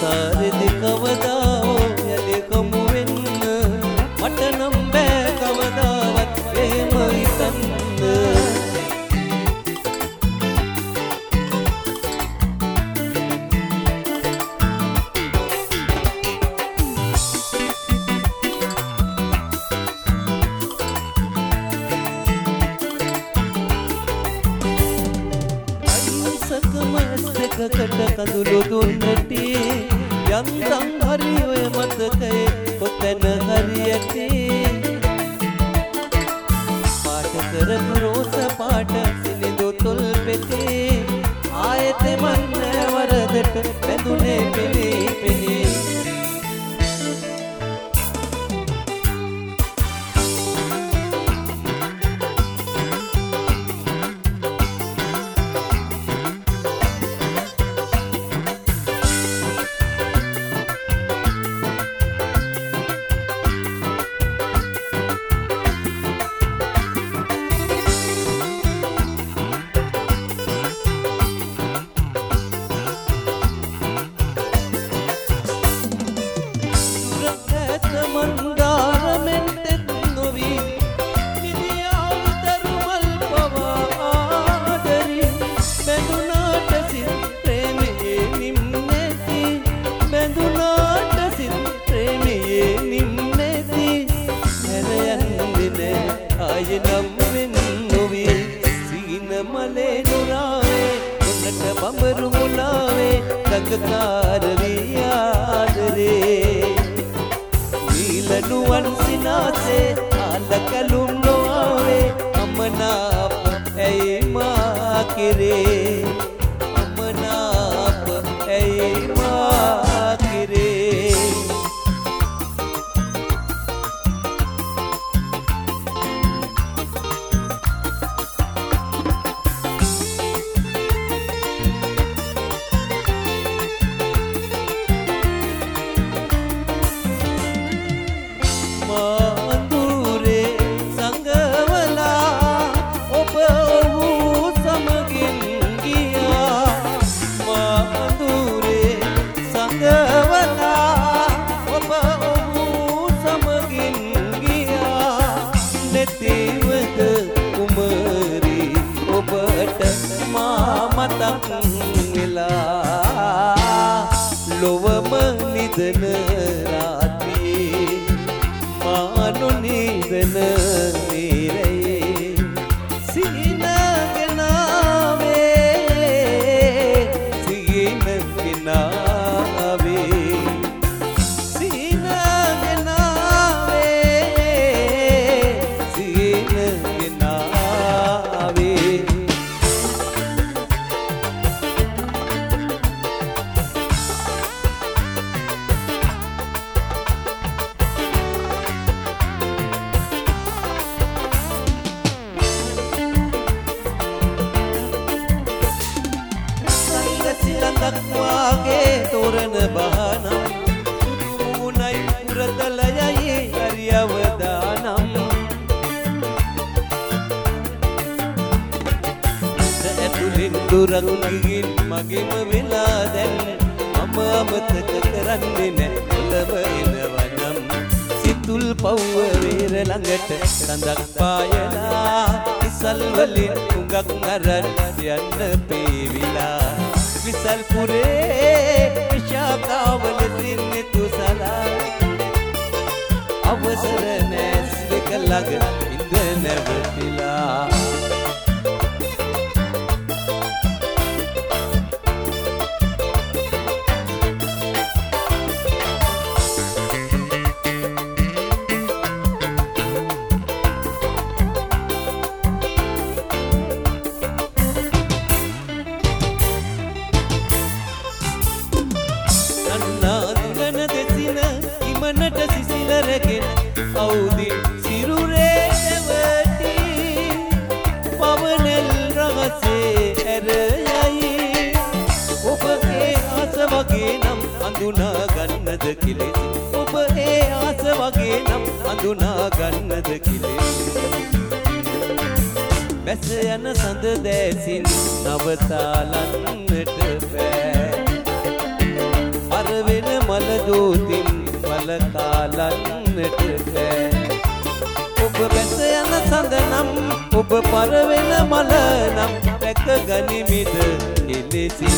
සංසාරෙදි කවදා යලි කමු වෙන්න මට නම් බෑ කවදාවත් එහෙම හිතන්න කට කඳුළු දුන්නටි යන්තම් හරි ඔය මතකයේ කොතැන හරියටි පාට කරපු රෝස පාට සිනිඳු තොල් පෙතේ ආයෙත් මන්න වරදට බැඳුනේ පෙනී පෙනී බැස යන සඳ දැසින් නවතාලන්නට බෑ. අර මල දෝතින් වලකාලන්නට බෑ ඔබ බැස යන සඳ නම් ඔබ පරවෙන මල නම් රැක ගනිමිද එලෙසින්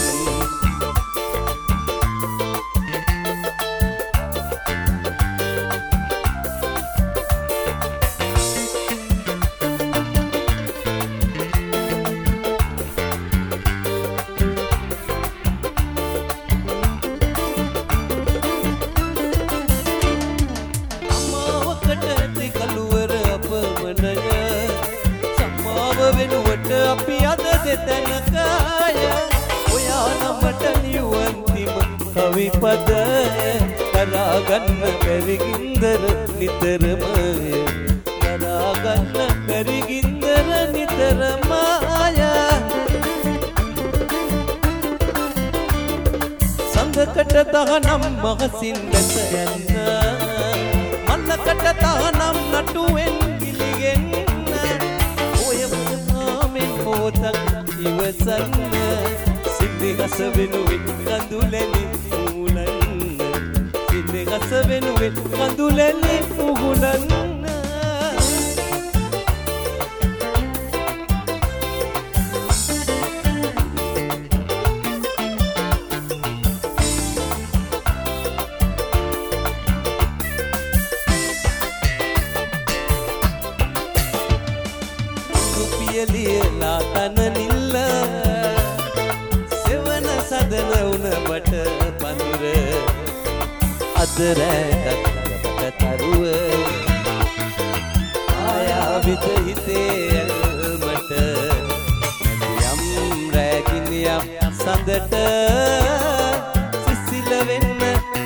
වෙනුවට අපි අද දෙතැනකය ඔයා නමට නියුවන්තිම කවිපද දරාගන්න බැරි ගින්දර නිතරම දරාගන්න බැරි ගින්දර නිතරම සඳකට තහනම් මහසින් බැස යන්න මල්ලකට තහනම් නටුවෙන් ගිලිගෙන්න මොහොතක් ඉවසන්න සිද්දගස වෙනුවෙන් කඳුලැලි උහුලන්න සිද්දගස වෙනුවෙන් කඳුලැලි උහුලන්න ලියලා තන නිල්ල සෙවන සදන උනබට පඳුර අදරැටත් කරබට තරුව ආයාවිත හිතේ ඇල්මට යම් රැකිනියක් සඳට සිසිල වෙන්න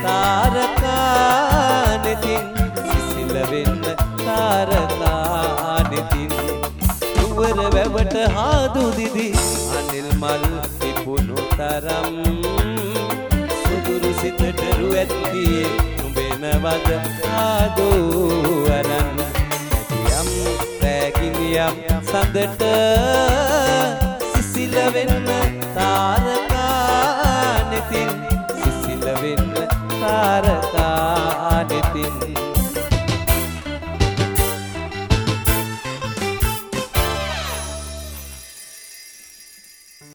තාරකා නෙතින් සිසිල වෙන්න තාරකා නෙතින් වර වැවට හාදු දිදි අනිල් මල් පිපුණු තරම් සුදුරු සිතට රු ඇත්තියේ නුඹෙනවද ආදු අරන් යම් රැකිනියක් සඳට සිසිල වෙන්න තාරකා නෙතින් සිසිල වෙන්න තාරකා නෙතින්